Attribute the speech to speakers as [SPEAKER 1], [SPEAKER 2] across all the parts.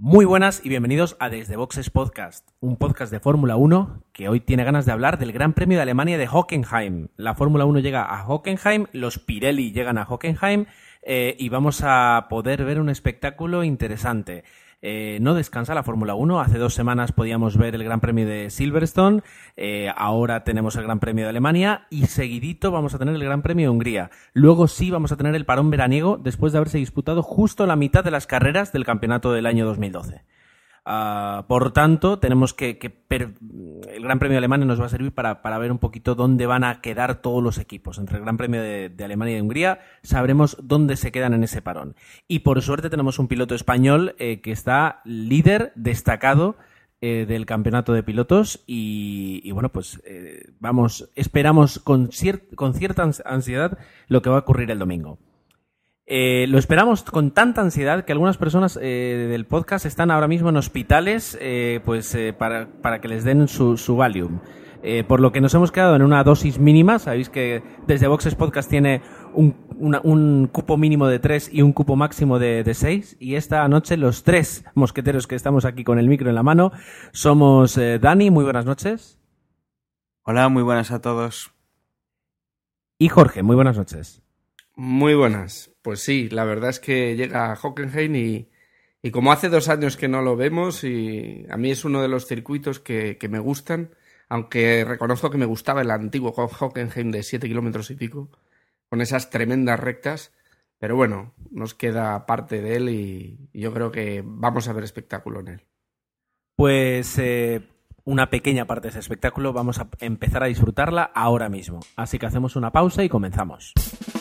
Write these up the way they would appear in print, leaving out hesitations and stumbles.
[SPEAKER 1] Muy buenas y bienvenidos a Desde Boxes Podcast, un podcast de Fórmula 1 que hoy tiene ganas de hablar del Gran Premio de Alemania de Hockenheim. La Fórmula 1 llega a Hockenheim, los Pirelli llegan a Hockenheim y vamos a poder ver un espectáculo interesante. No descansa la Fórmula 1. Hace 2 semanas podíamos ver el Gran Premio de Silverstone, ahora tenemos el Gran Premio de Alemania y seguidito vamos a tener el Gran Premio de Hungría. Luego sí vamos a tener el parón veraniego después de haberse disputado justo la mitad de las carreras del campeonato del año 2012. Por tanto, tenemos el Gran Premio de Alemania nos va a servir para ver un poquito dónde van a quedar todos los equipos. Entre el Gran Premio de Alemania y de Hungría sabremos dónde se quedan en ese parón. Y por suerte tenemos un piloto español que está líder destacado del campeonato de pilotos y bueno, pues esperamos con cierta ansiedad lo que va a ocurrir el domingo. Lo esperamos con tanta ansiedad que algunas personas del podcast están ahora mismo en hospitales para que les den su Valium. Por lo que nos hemos quedado en una dosis mínima. Sabéis que Desde Boxes Podcast tiene un cupo mínimo de 3 y un cupo máximo de 6. Y esta noche los 3 mosqueteros que estamos aquí con el micro en la mano somos Dani, muy buenas noches.
[SPEAKER 2] Hola, muy buenas a todos.
[SPEAKER 1] Y Jorge, muy buenas noches.
[SPEAKER 3] Muy buenas. Pues sí, la verdad es que llega a Hockenheim y como hace 2 años que no lo vemos, y a mí es uno de los circuitos que me gustan, aunque reconozco que me gustaba el antiguo Hockenheim de 7 kilómetros y pico, con esas tremendas rectas, pero bueno, nos queda parte de él y yo creo que vamos a ver espectáculo en él.
[SPEAKER 1] Pues una pequeña parte de ese espectáculo vamos a empezar a disfrutarla ahora mismo. Así que hacemos una pausa y comenzamos.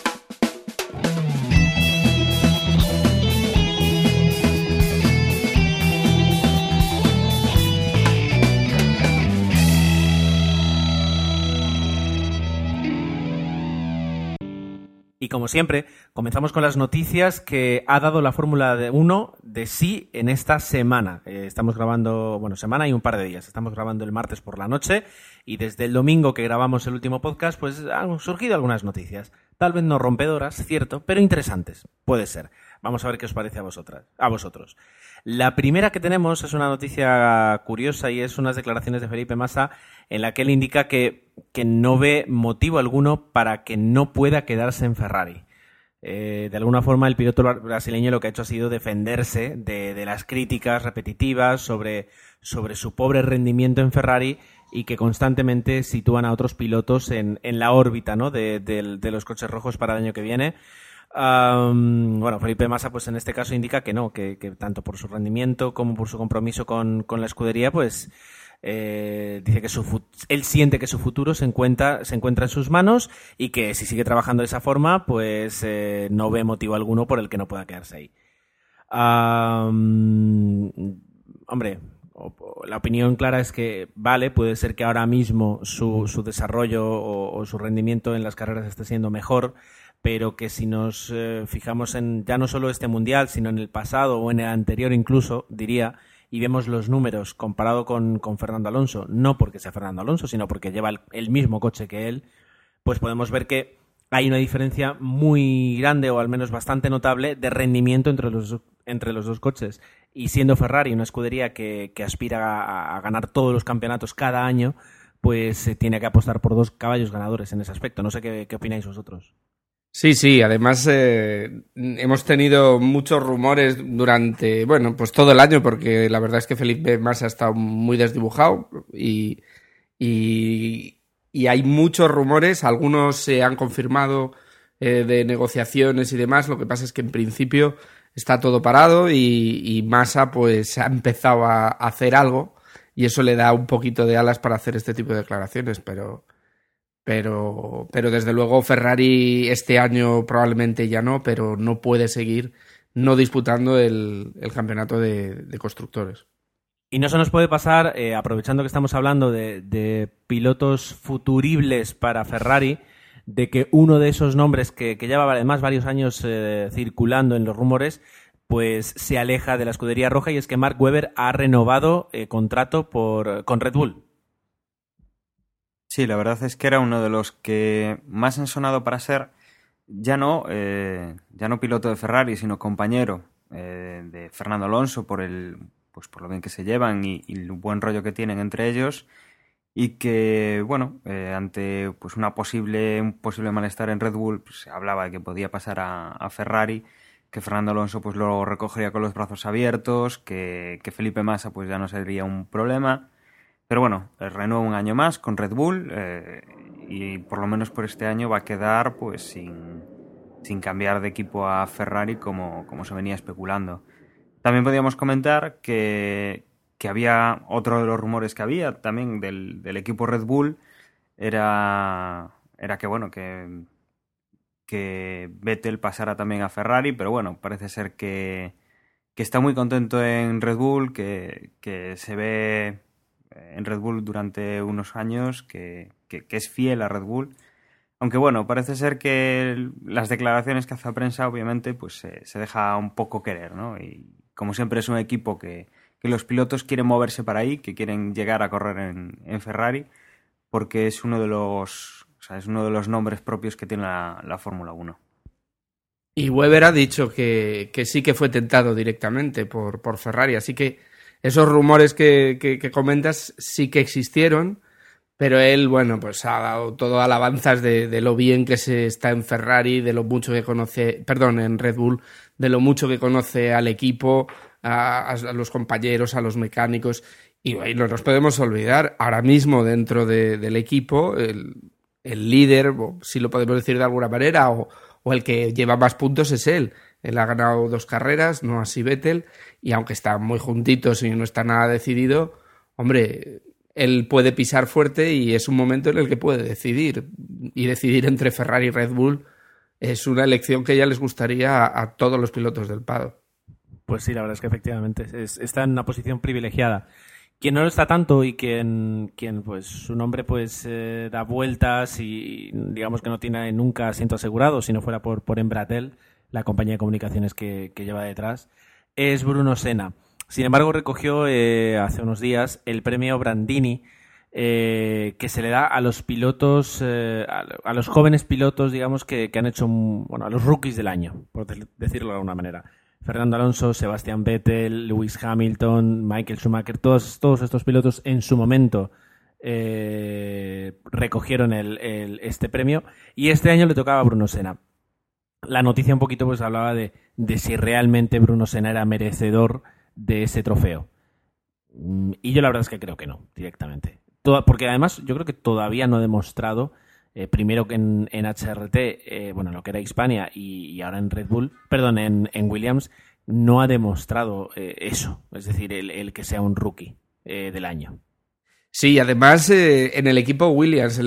[SPEAKER 1] Y como siempre, comenzamos con las noticias que ha dado la Fórmula 1 de sí en esta semana. Estamos grabando, semana y un par de días. Estamos grabando el martes por la noche y desde el domingo que grabamos el último podcast, pues han surgido algunas noticias. Tal vez no rompedoras, cierto, pero interesantes. Puede ser. Vamos a ver qué os parece a vosotros. La primera que tenemos es una noticia curiosa y es unas declaraciones de Felipe Massa en la que él indica que no ve motivo alguno para que no pueda quedarse en Ferrari. De alguna forma el piloto brasileño lo que ha hecho ha sido defenderse de las críticas repetitivas sobre su pobre rendimiento en Ferrari y que constantemente sitúan a otros pilotos en la órbita, ¿no?, de los coches rojos para el año que viene. Felipe Massa pues en este caso indica que no, que tanto por su rendimiento como por su compromiso con la escudería pues dice que él siente que su futuro se encuentra en sus manos y que si sigue trabajando de esa forma pues no ve motivo alguno por el que no pueda quedarse ahí. La opinión clara es que puede ser que ahora mismo su desarrollo o su rendimiento en las carreras esté siendo mejor, pero que si nos fijamos en ya no solo este mundial, sino en el pasado o en el anterior incluso, diría, y vemos los números comparado con Fernando Alonso, no porque sea Fernando Alonso, sino porque lleva el mismo coche que él, pues podemos ver que hay una diferencia muy grande o al menos bastante notable de rendimiento entre los dos coches. Y siendo Ferrari una escudería que aspira a ganar todos los campeonatos cada año, pues se tiene que apostar por 2 caballos ganadores en ese aspecto. No sé qué opináis vosotros.
[SPEAKER 3] Sí, además hemos tenido muchos rumores durante, pues todo el año, porque la verdad es que Felipe Massa ha estado muy desdibujado y hay muchos rumores, algunos se han confirmado de negociaciones y demás. Lo que pasa es que en principio está todo parado y Massa pues ha empezado a hacer algo y eso le da un poquito de alas para hacer este tipo de declaraciones, pero desde luego Ferrari este año probablemente ya no, pero no puede seguir no disputando el campeonato de constructores.
[SPEAKER 1] Y no se nos puede pasar, aprovechando que estamos hablando de pilotos futuribles para Ferrari, de que uno de esos nombres que lleva además varios años circulando en los rumores, pues se aleja de la escudería roja, y es que Mark Webber ha renovado contrato con Red Bull.
[SPEAKER 2] Sí, la verdad es que era uno de los que más han sonado para ser ya no piloto de Ferrari, sino compañero de Fernando Alonso por el pues por lo bien que se llevan y el buen rollo que tienen entre ellos, y que, bueno, ante pues un posible malestar en Red Bull, pues, se hablaba de que podía pasar a Ferrari, que Fernando Alonso pues lo recogería con los brazos abiertos, que Felipe Massa pues ya no sería un problema. Pero bueno, renueva un año más con Red Bull, y por lo menos por este año va a quedar pues sin cambiar de equipo a Ferrari como se venía especulando. También podíamos comentar que había otro de los rumores que había también del equipo Red Bull, era que bueno, que Vettel pasara también a Ferrari, pero bueno, parece ser que está muy contento en Red Bull, que se ve en Red Bull durante unos años, que es fiel a Red Bull. Aunque bueno, parece ser que las declaraciones que hace a prensa, obviamente, pues se deja un poco querer, ¿no? Y como siempre es un equipo que los pilotos quieren moverse para ahí, que quieren llegar a correr en Ferrari, porque es uno de los nombres propios que tiene la Fórmula 1.
[SPEAKER 3] Y Webber ha dicho que sí que fue tentado directamente por Ferrari, así que esos rumores que comentas sí que existieron, pero él, bueno, pues ha dado todo alabanzas de lo bien que se está en Ferrari, de lo mucho que conoce, en Red Bull, de lo mucho que conoce al equipo, a los compañeros, a los mecánicos, y no nos podemos olvidar, ahora mismo dentro del equipo, el líder, si lo podemos decir de alguna manera, o el que lleva más puntos es él. Él ha ganado 2 carreras, no así Vettel, y aunque están muy juntitos y no está nada decidido, hombre, él puede pisar fuerte y es un momento en el que puede decidir. Y decidir entre Ferrari y Red Bull es una elección que ya les gustaría a todos los pilotos del paddock.
[SPEAKER 1] Pues sí, la verdad es que efectivamente está en una posición privilegiada. Quien no lo está tanto y quien pues su nombre pues da vueltas y digamos que no tiene nunca asiento asegurado, si no fuera por Embratel, la compañía de comunicaciones que lleva detrás, es Bruno Senna. Sin embargo, recogió hace unos días el premio Brandini, que se le da a los pilotos, a los jóvenes pilotos, digamos, que han hecho, a los rookies del año, por decirlo de alguna manera. Fernando Alonso, Sebastian Vettel, Lewis Hamilton, Michael Schumacher, todos estos pilotos en su momento recogieron este premio, y este año le tocaba a Bruno Senna. La noticia un poquito pues hablaba de si realmente Bruno Senna era merecedor de ese trofeo. Y yo la verdad es que creo que no, directamente. Porque además yo creo que todavía no ha demostrado, primero que en HRT, lo que era Hispania y ahora en Red Bull, en Williams, no ha demostrado eso. Es decir, el que sea un rookie del año.
[SPEAKER 3] Sí, además en el equipo Williams,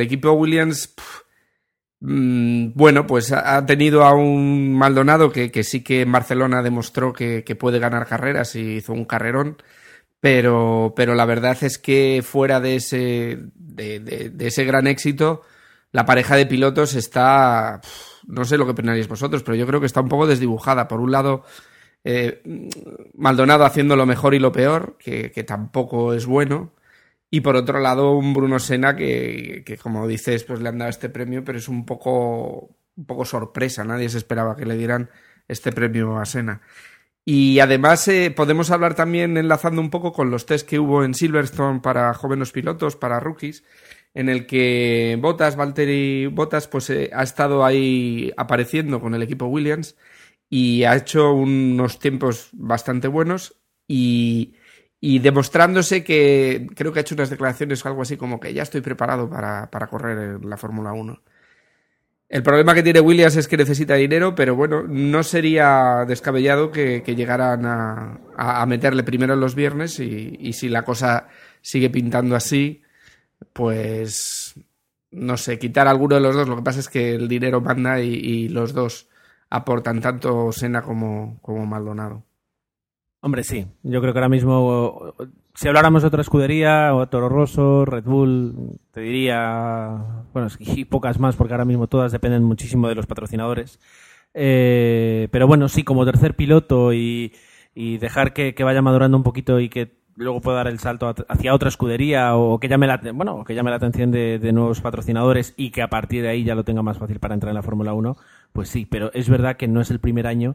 [SPEAKER 3] pues ha tenido a un Maldonado que sí que en Barcelona demostró que puede ganar carreras y hizo un carrerón, pero la verdad es que fuera de ese gran éxito, la pareja de pilotos está, no sé lo que opináis vosotros, pero yo creo que está un poco desdibujada. Por un lado, Maldonado haciendo lo mejor y lo peor, que tampoco es bueno. Y por otro lado, un Bruno Senna que como dices, pues le han dado este premio, pero es un poco sorpresa. Nadie se esperaba que le dieran este premio a Senna. Y además podemos hablar también, enlazando un poco con los test que hubo en Silverstone para jóvenes pilotos, para rookies, en el que Valtteri Bottas pues ha estado ahí apareciendo con el equipo Williams y ha hecho unos tiempos bastante buenos y demostrándose que creo que ha hecho unas declaraciones algo así como que ya estoy preparado para correr en la Fórmula 1. El problema que tiene Williams es que necesita dinero, pero bueno, no sería descabellado que llegaran a meterle primero en los viernes y si la cosa sigue pintando así, pues no sé, quitar a alguno de los dos. Lo que pasa es que el dinero manda y los dos aportan, tanto Senna como Maldonado.
[SPEAKER 1] Hombre, sí. Yo creo que ahora mismo, si habláramos de otra escudería, o Toro Rosso, Red Bull, te diría, y pocas más, porque ahora mismo todas dependen muchísimo de los patrocinadores. Pero bueno, sí, como tercer piloto y dejar que vaya madurando un poquito y que luego pueda dar el salto hacia otra escudería o que llame la atención de nuevos patrocinadores y que a partir de ahí ya lo tenga más fácil para entrar en la Fórmula 1, pues sí, pero es verdad que no es el primer año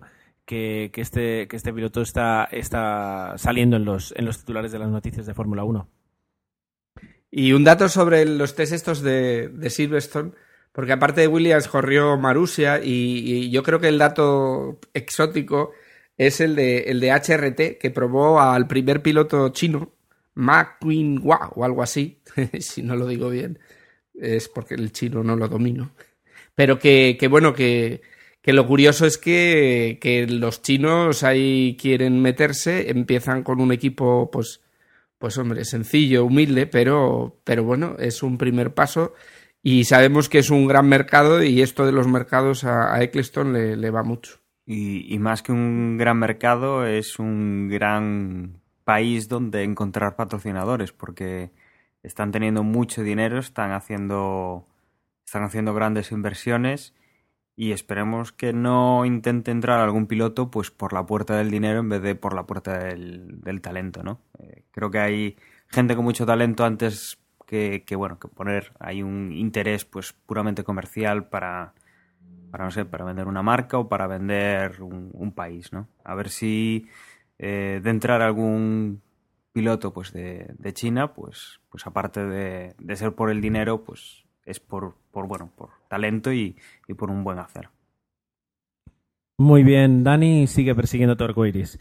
[SPEAKER 1] que este piloto está saliendo en los titulares de las noticias de Fórmula 1.
[SPEAKER 3] Y un dato sobre los test estos de Silverstone, porque aparte de Williams corrió Marussia y yo creo que el dato exótico es el de HRT, que probó al primer piloto chino, Ma Qinghua o algo así, si no lo digo bien, es porque el chino no lo domino. Pero que lo curioso es que los chinos ahí quieren meterse, empiezan con un equipo, pues hombre, sencillo, humilde, pero bueno, es un primer paso y sabemos que es un gran mercado y esto de los mercados a Ecclestone le va mucho.
[SPEAKER 2] Y más que un gran mercado, es un gran país donde encontrar patrocinadores, porque están teniendo mucho dinero, están haciendo grandes inversiones y esperemos que no intente entrar algún piloto pues por la puerta del dinero en vez de por la puerta del talento, ¿no? Creo que hay gente con mucho talento antes que poner ahí un interés pues puramente comercial para vender una marca o para vender un país, ¿no? A ver si de entrar algún piloto pues de China, pues aparte de ser por el dinero, pues es por talento y por un buen hacer.
[SPEAKER 1] Muy bien, Dani sigue persiguiendo tu arcoiris.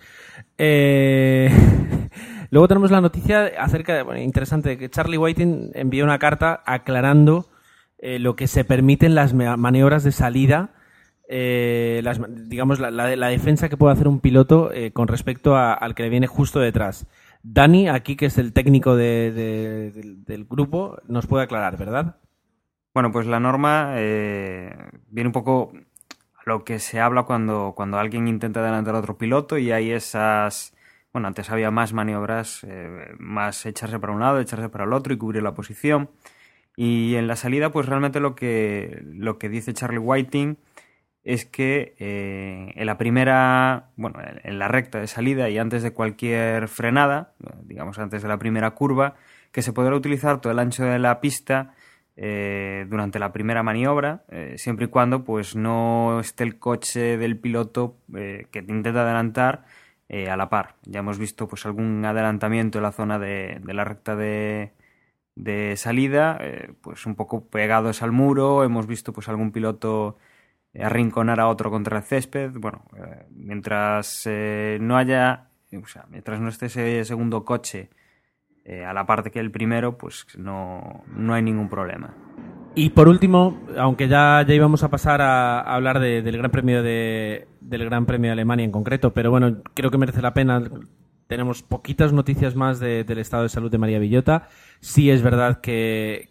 [SPEAKER 1] Luego tenemos la noticia interesante, que Charlie Whiting envió una carta aclarando lo que se permiten las maniobras de salida, la defensa que puede hacer un piloto con respecto al que le viene justo detrás. Dani, aquí que es el técnico del grupo, nos puede aclarar, ¿verdad?
[SPEAKER 2] Bueno, pues la norma viene un poco a lo que se habla cuando alguien intenta adelantar a otro piloto y hay esas... Bueno, antes había más maniobras, más echarse para un lado, echarse para el otro y cubrir la posición. Y en la salida, pues realmente lo que dice Charlie Whiting es que en la recta de salida y antes de cualquier frenada, digamos antes de la primera curva, que se podrá utilizar todo el ancho de la pista durante la primera maniobra, siempre y cuando pues no esté el coche del piloto que intenta adelantar a la par. Ya hemos visto pues algún adelantamiento en la zona de la recta de salida, pues un poco pegados al muro. Hemos visto pues algún piloto arrinconar a otro contra el césped. Bueno, mientras no esté ese segundo coche a la par que el primero, pues no hay ningún problema.
[SPEAKER 1] Y por último, aunque ya íbamos a pasar a hablar del Gran Premio del Gran Premio de Alemania en concreto, pero bueno, creo que merece la pena. Tenemos poquitas noticias más del estado de salud de María Villota. Sí es verdad que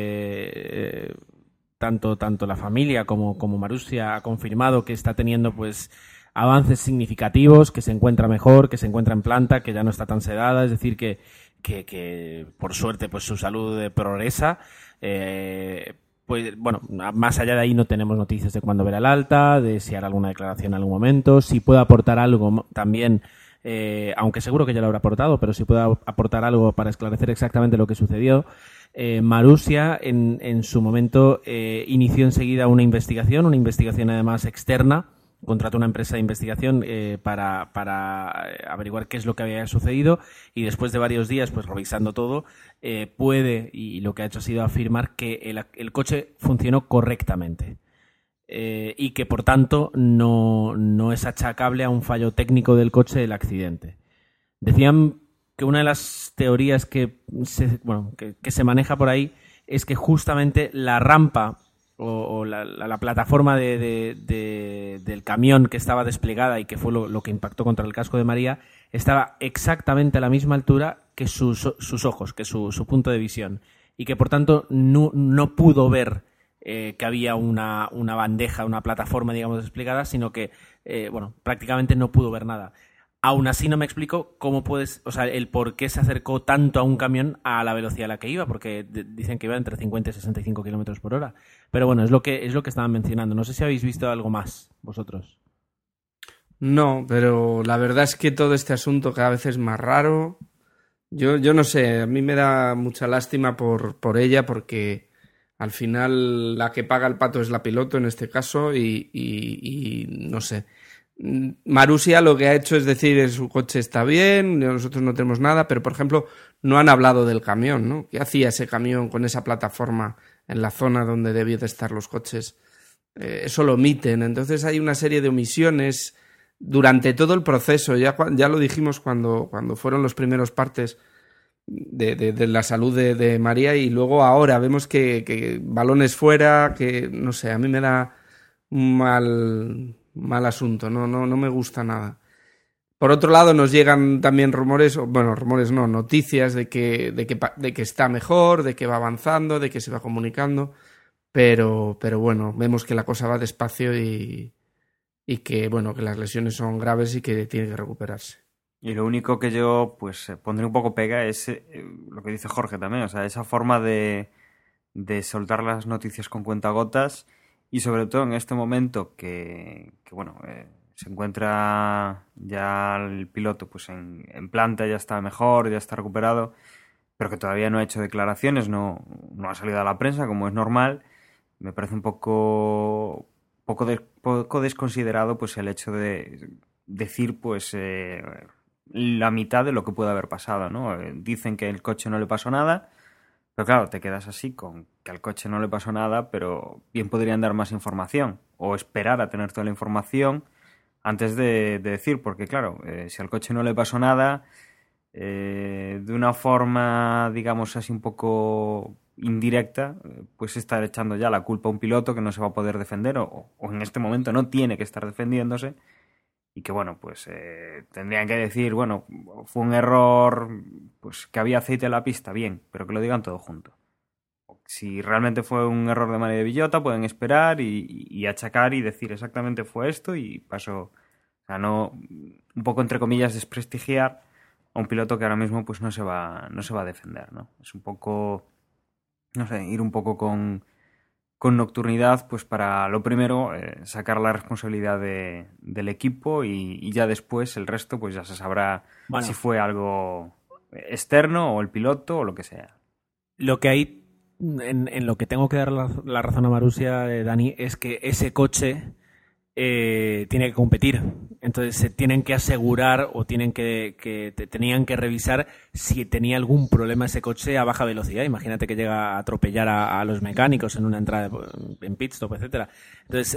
[SPEAKER 1] tanto la familia como Marussia ha confirmado que está teniendo pues avances significativos, que se encuentra mejor, que se encuentra en planta, que ya no está tan sedada, es decir que por suerte pues su salud progresa. Pues bueno, más allá de ahí no tenemos noticias de cuándo verá el alta, de si hará alguna declaración en algún momento, si puede aportar algo también, aunque seguro que ya lo habrá aportado, pero si puede aportar algo para esclarecer exactamente lo que sucedió. Marussia en su momento inició enseguida una investigación además externa. Contrató una empresa de investigación para averiguar qué es lo que había sucedido y después de varios días, pues revisando todo, y lo que ha hecho ha sido afirmar que el coche funcionó correctamente y que por tanto no es achacable a un fallo técnico del coche el accidente. Decían que una de las teorías que se maneja por ahí es que justamente la rampa o la plataforma del camión que estaba desplegada y que fue lo que impactó contra el casco de María estaba exactamente a la misma altura que sus ojos, que su punto de visión, y que por tanto no pudo ver que había una bandeja, una plataforma, digamos, desplegada, sino que prácticamente no pudo ver nada. Aún así no me explico el por qué se acercó tanto a un camión a la velocidad a la que iba, porque dicen que iba entre 50 y 65 kilómetros por hora. Pero bueno, es lo que estaban mencionando. No sé si habéis visto algo más vosotros.
[SPEAKER 3] No, pero la verdad es que todo este asunto cada vez es más raro. Yo no sé, a mí me da mucha lástima por ella, porque al final la que paga el pato es la piloto en este caso y no sé. Marussia lo que ha hecho es decir su coche está bien, nosotros no tenemos nada, pero por ejemplo no han hablado del camión, ¿no? ¿Qué hacía ese camión con esa plataforma en la zona donde debían de estar los coches? Eso lo omiten. Entonces hay una serie de omisiones durante todo el proceso. Ya lo dijimos cuando fueron los primeros partes de la salud de María, y luego ahora vemos que balones fuera, que no sé, a mí me da un mal asunto, no me gusta nada. Por otro lado, nos llegan también noticias de que está mejor, de que va avanzando, de que se va comunicando, pero bueno, vemos que la cosa va despacio y que que las lesiones son graves y que tiene que recuperarse.
[SPEAKER 2] Y lo único que yo pues pondré un poco pega es lo que dice Jorge también, o sea, esa forma de soltar las noticias con cuentagotas, y sobre todo en este momento que se encuentra ya el piloto pues en planta, ya está mejor, ya está recuperado, pero que todavía no ha hecho declaraciones, no ha salido a la prensa como es normal. Me parece un poco desconsiderado pues el hecho de decir pues la mitad de lo que puede haber pasado, ¿no? Dicen que el coche no le pasó nada, pero claro, te quedas así con que al coche no le pasó nada, pero bien podrían dar más información o esperar a tener toda la información antes de decir, porque claro, si al coche no le pasó nada, de una forma, digamos así, un poco indirecta, pues estar echando ya la culpa a un piloto que no se va a poder defender o en este momento no tiene que estar defendiéndose, y que pues tendrían que decir, fue un error, pues que había aceite en la pista, bien, pero que lo digan todo junto. Si realmente fue un error de María de Villota, pueden esperar y achacar y decir exactamente fue esto y pasó. O sea, no, un poco entre comillas desprestigiar a un piloto que ahora mismo pues no se va a defender, ¿no? Es un poco, no sé, ir un poco con nocturnidad, pues para lo primero sacar la responsabilidad del equipo y ya después el resto pues ya se sabrá si fue algo externo o el piloto o lo que sea.
[SPEAKER 1] Lo que hay, en lo que tengo que dar la razón a Marussia, Dani, es que ese coche tiene que competir. Entonces se tienen que asegurar o tenían que revisar si tenía algún problema ese coche a baja velocidad. Imagínate que llega a atropellar a los mecánicos en una entrada en pit stop, etcétera. Entonces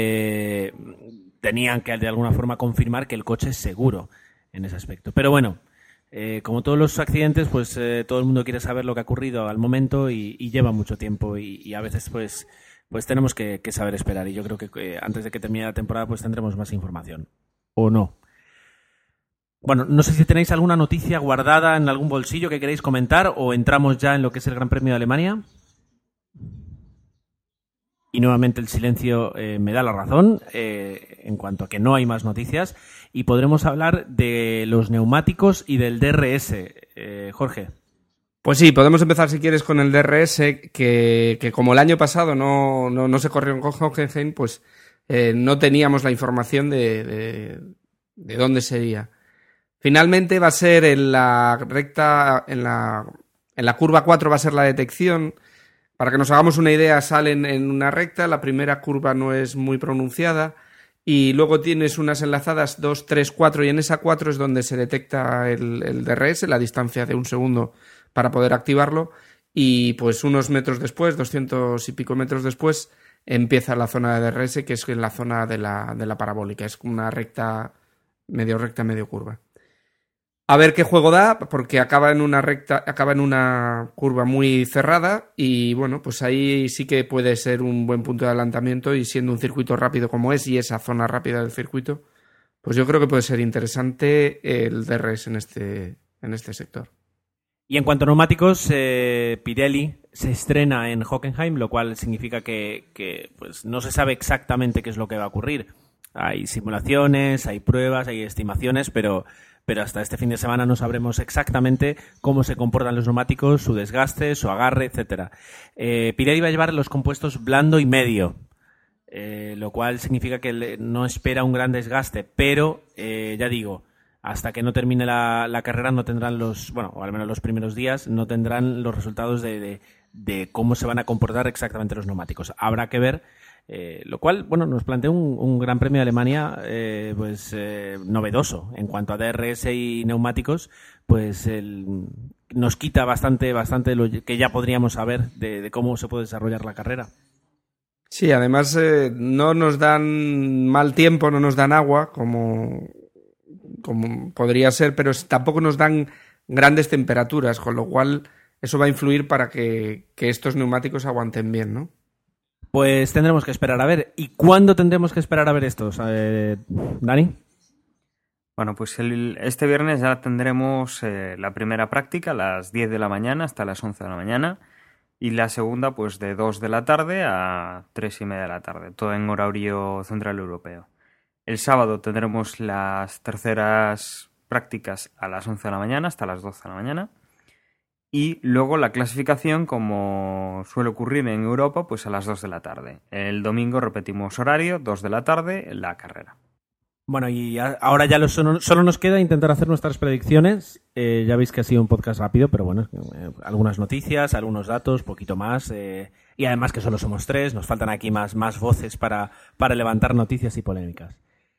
[SPEAKER 1] tenían que de alguna forma confirmar que el coche es seguro en ese aspecto. Pero bueno, como todos los accidentes, pues todo el mundo quiere saber lo que ha ocurrido al momento y lleva mucho tiempo y a veces pues tenemos que saber esperar, y yo creo que antes de que termine la temporada pues tendremos más información. ¿O no? Bueno, no sé si tenéis alguna noticia guardada en algún bolsillo que queréis comentar o entramos ya en lo que es el Gran Premio de Alemania. Y nuevamente el silencio me da la razón en cuanto a que no hay más noticias, y podremos hablar de los neumáticos y del DRS. Jorge.
[SPEAKER 3] Pues sí, podemos empezar si quieres con el DRS, que como el año pasado no se corrió en Hockenheim, pues no teníamos la información de dónde sería. Finalmente va a ser en la recta, en la curva 4 va a ser la detección. Para que nos hagamos una idea, salen en una recta, la primera curva no es muy pronunciada y luego tienes unas enlazadas 2, 3, 4 y en esa 4 es donde se detecta el DRS, la distancia de un segundo para poder activarlo, y pues unos metros después, 200 y pico metros después, empieza la zona de DRS, que es la zona de la parabólica, es una recta, medio curva. A ver qué juego da, porque acaba en una curva muy cerrada y bueno, pues ahí sí que puede ser un buen punto de adelantamiento, y siendo un circuito rápido como es y esa zona rápida del circuito, pues yo creo que puede ser interesante el DRS en este sector.
[SPEAKER 1] Y en cuanto a neumáticos, Pirelli se estrena en Hockenheim, lo cual significa que pues no se sabe exactamente qué es lo que va a ocurrir. Hay simulaciones, hay pruebas, hay estimaciones, pero hasta este fin de semana no sabremos exactamente cómo se comportan los neumáticos, su desgaste, su agarre, etcétera. Pirelli va a llevar los compuestos blando y medio, lo cual significa que no espera un gran desgaste, pero ya digo, hasta que no termine la carrera no tendrán o al menos los primeros días, no tendrán los resultados de cómo se van a comportar exactamente los neumáticos. Habrá que ver Lo cual, bueno, nos plantea un Gran Premio de Alemania novedoso. En cuanto a DRS y neumáticos, pues nos quita bastante de lo que ya podríamos saber de cómo se puede desarrollar la carrera.
[SPEAKER 3] Sí, además no nos dan mal tiempo, no nos dan agua, como podría ser, pero tampoco nos dan grandes temperaturas, con lo cual eso va a influir para que estos neumáticos aguanten bien, ¿no?
[SPEAKER 1] Pues tendremos que esperar a ver. ¿Y cuándo tendremos que esperar a ver estos, Dani?
[SPEAKER 2] Bueno, pues este viernes ya tendremos la primera práctica a las 10 de la mañana hasta las 11 de la mañana y la segunda pues de 2 de la tarde a 3 y media de la tarde, todo en horario central europeo. El sábado tendremos las terceras prácticas a las 11 de la mañana hasta las 12 de la mañana. Y luego la clasificación, como suele ocurrir en Europa, pues a las 2 de la tarde. El domingo repetimos horario, 2 de la tarde, la carrera.
[SPEAKER 1] Bueno, y ahora ya solo nos queda intentar hacer nuestras predicciones. Ya veis que ha sido un podcast rápido, pero bueno, algunas noticias, algunos datos, poquito más. Y además que solo somos 3, nos faltan aquí más voces para levantar noticias y polémicas.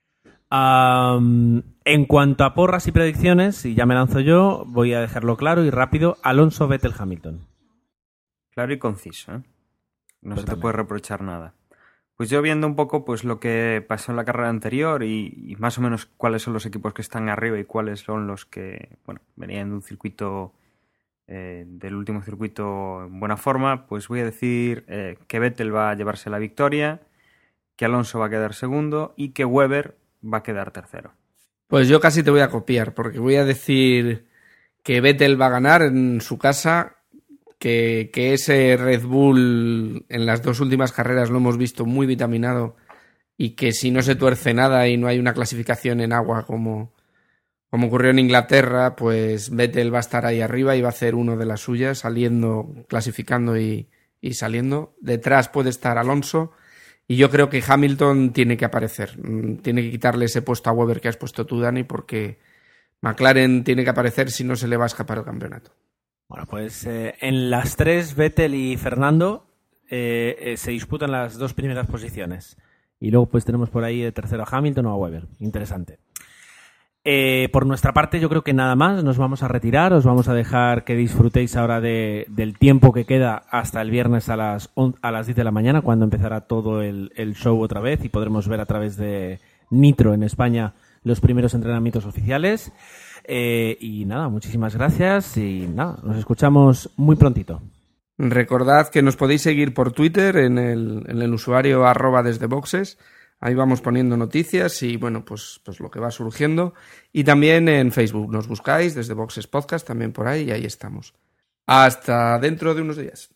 [SPEAKER 1] En cuanto a porras y predicciones, y ya me lanzo yo, voy a dejarlo claro y rápido. Alonso, Vettel, Hamilton.
[SPEAKER 2] Claro y conciso, ¿eh? No
[SPEAKER 1] Totalmente.
[SPEAKER 2] se te puede reprochar nada. Pues yo viendo un poco pues lo que pasó en la carrera anterior y más o menos cuáles son los equipos que están arriba y cuáles son los que venían de un circuito, del último circuito en buena forma, pues voy a decir que Vettel va a llevarse la victoria, que Alonso va a quedar segundo y que Webber va a quedar tercero.
[SPEAKER 3] Pues yo casi te voy a copiar, porque voy a decir que Vettel va a ganar en su casa, que ese Red Bull en las 2 últimas carreras lo hemos visto muy vitaminado y que si no se tuerce nada y no hay una clasificación en agua como ocurrió en Inglaterra, pues Vettel va a estar ahí arriba y va a hacer uno de las suyas, saliendo, clasificando y saliendo. Detrás puede estar Alonso. Y yo creo que Hamilton tiene que aparecer. Tiene que quitarle ese puesto a Webber que has puesto tú, Dani, porque McLaren tiene que aparecer, si no se le va a escapar el campeonato.
[SPEAKER 1] Bueno, pues en las 3, Vettel y Fernando se disputan las 2 primeras posiciones. Y luego pues tenemos por ahí de tercero a Hamilton o a Webber. Interesante. Por nuestra parte yo creo que nada más, nos vamos a retirar, os vamos a dejar que disfrutéis ahora del tiempo que queda hasta el viernes a las 10 de la mañana, cuando empezará todo el show otra vez y podremos ver a través de Nitro en España los primeros entrenamientos oficiales. Y nada, muchísimas gracias y nada, nos escuchamos muy prontito.
[SPEAKER 3] Recordad que nos podéis seguir por Twitter en el usuario @desdeboxes. Ahí vamos poniendo noticias y bueno, pues lo que va surgiendo. Y también en Facebook nos buscáis desde Boxes Podcast, también por ahí, y ahí estamos. Hasta dentro de unos días.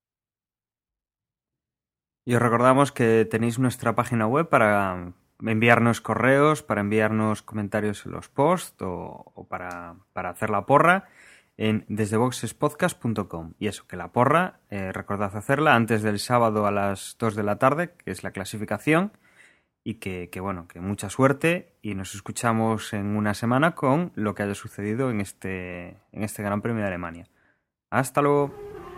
[SPEAKER 2] Y os recordamos que tenéis nuestra página web para enviarnos correos, para enviarnos comentarios en los posts o para hacer la porra en desdeboxespodcast.com. Y eso, que la porra, recordad hacerla antes del sábado a las 2 de la tarde, que es la clasificación. Y que mucha suerte y nos escuchamos en una semana con lo que haya sucedido en este Gran Premio de Alemania. Hasta luego.